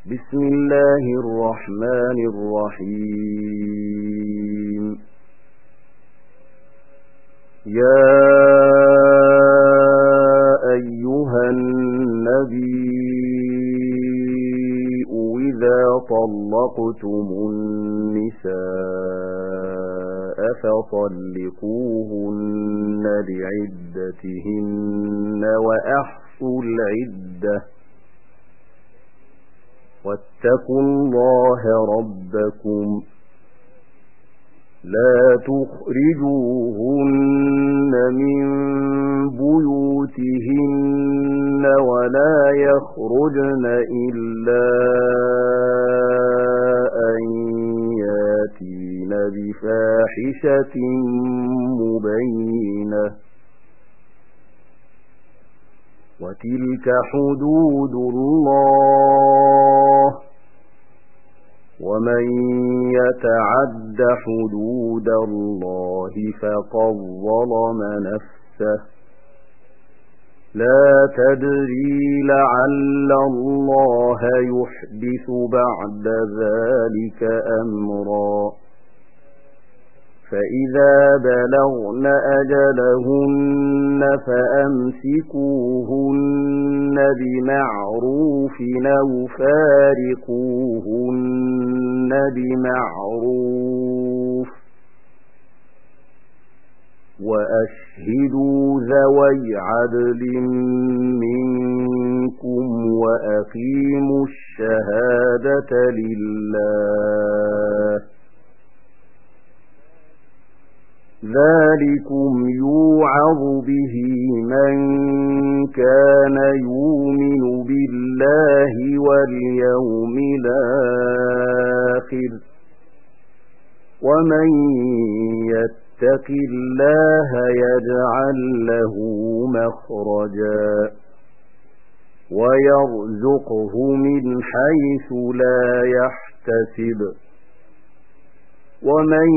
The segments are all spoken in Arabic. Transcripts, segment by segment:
بسم الله الرحمن الرحيم يا أيها النبي إذا طلقتم النساء فطلقوهن لعدتهن وأحصوا العدة واتقوا الله ربكم لا تخرجوهن من بيوتهن ولا يخرجن إلا أن ياتين بفاحشة مبينة وتلك حدود الله ومن يتعد حدود الله فقد ظلم نفسه لا تدري لعل الله يحدث بعد ذلك أمرا فإذا بلغن أجلهن فأمسكوهن بمعروف أو فارقوهن بمعروف وأشهدوا ذوي عدل منكم وأقيموا الشهادة لله ذلكم يوعظ به من كان يؤمن بالله واليوم الآخر ومن يتق الله يجعل له مخرجا ويرزقه من حيث لا يحتسب ومن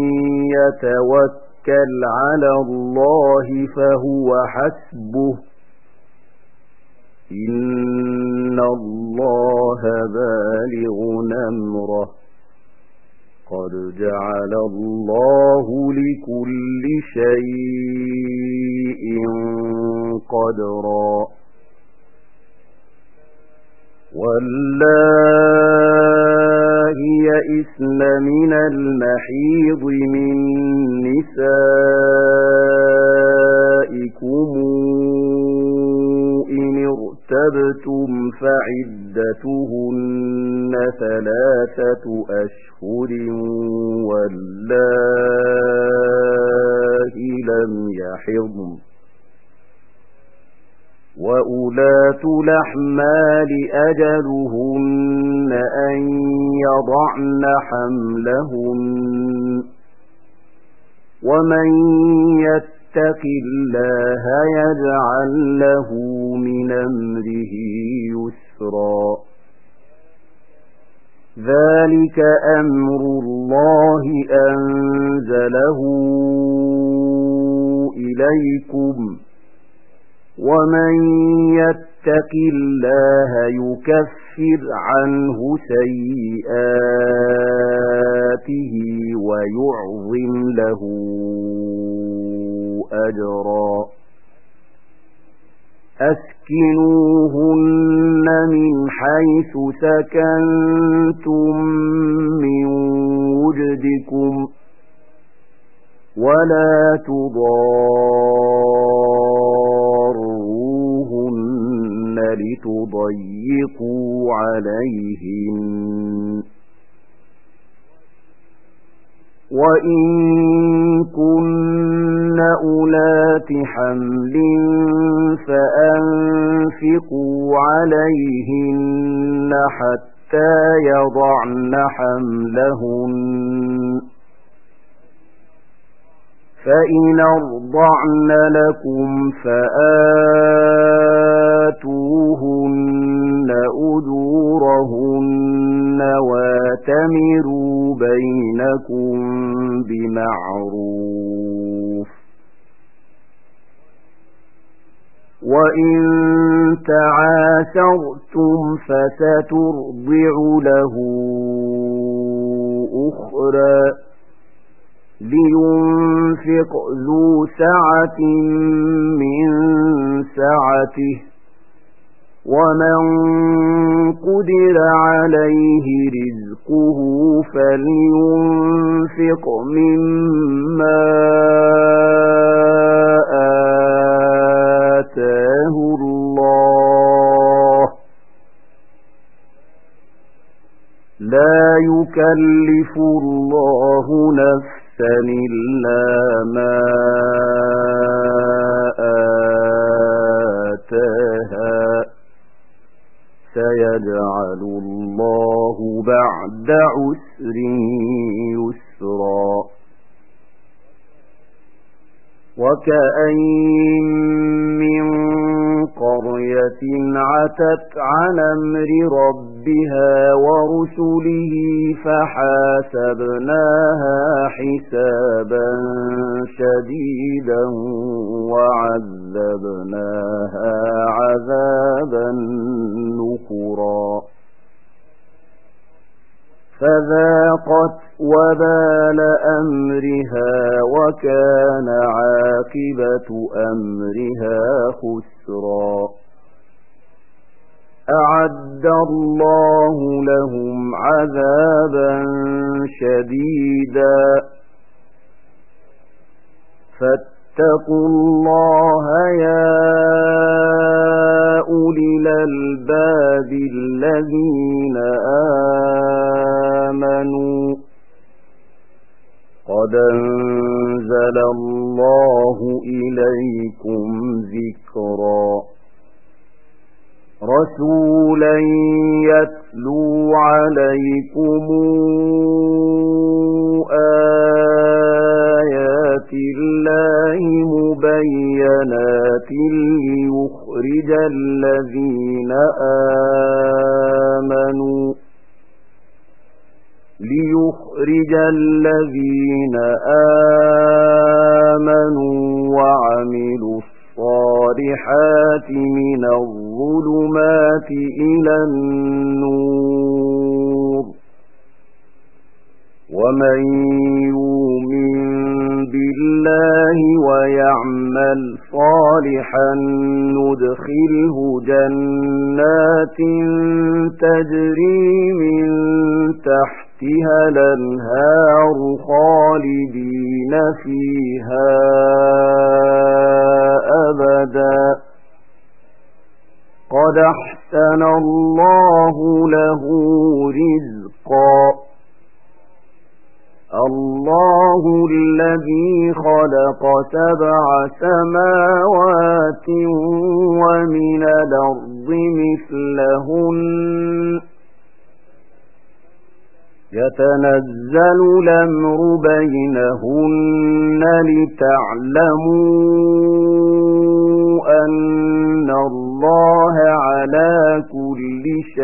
يتوكل على الله فهو حسبه إن الله بالغ أمره قد جعل الله لكل شيء قدرا واللائي يئسن من المحيض من نسائكم إن ارتبتم فعدتهن 3 أشهر واللائي لم يحضن وأولاة الأحمال أجلهن أن يضعن حملهن ومن يتق الله يجعل له من أمره يسرا ذلك أمر الله أنزله إليكم ومن يتق الله يكفر عنه سيئاته ويعظم له أجرا أسكنوهن من حيث سكنتم من وجدكم ولا تضاروهن لتضيقوا عليهن وإن كن أولات حمل فأنفقوا عليهن حتى يضعن حملهن فإن أرضعن لكم فآتوهن أجورهن واتمروا بينكم بمعروف وإن تعاسرتم فسترضع له أخرى لينفق ذو سعة من سعته ومن قدر عليه رزقه فلينفق مما آتاه الله لا يكلف الله نفسا إلا ما آتاها سيجعل الله بعد عسر يسرا وكأين من قرية عتت عن أمر ربها ورسله فحاسبناها حسابا شديدا وعذبناها عذابا نكرا فذاقت وبال أمرها وكان عاقبة أمرها خسرا أعد الله لهم عذابا شديدا فاتقوا الله يا أولي الألباب الذين آمنوا قد أنزل الله إليكم ذكرا رسولا يتلو عليكم آيات الله مبينات ليخرج الذين آمنوا وعملوا الصالحات من الظلمات إلى النور ومن يؤمن بالله ويعمل صالحا ندخله جنات تجري من تحتها الأنهار خالدين فيها أبدا قد أحسن الله له رزقا الله الذي خلق 7 سماوات ومن الأرض مثلهن يتنزل الأمر بينهن لتعلموا أن الله على كل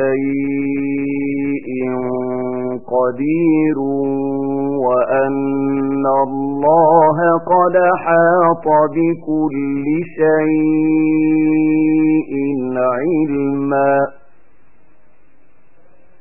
شيء قدير وأن الله قد أحاط بكل شيء علما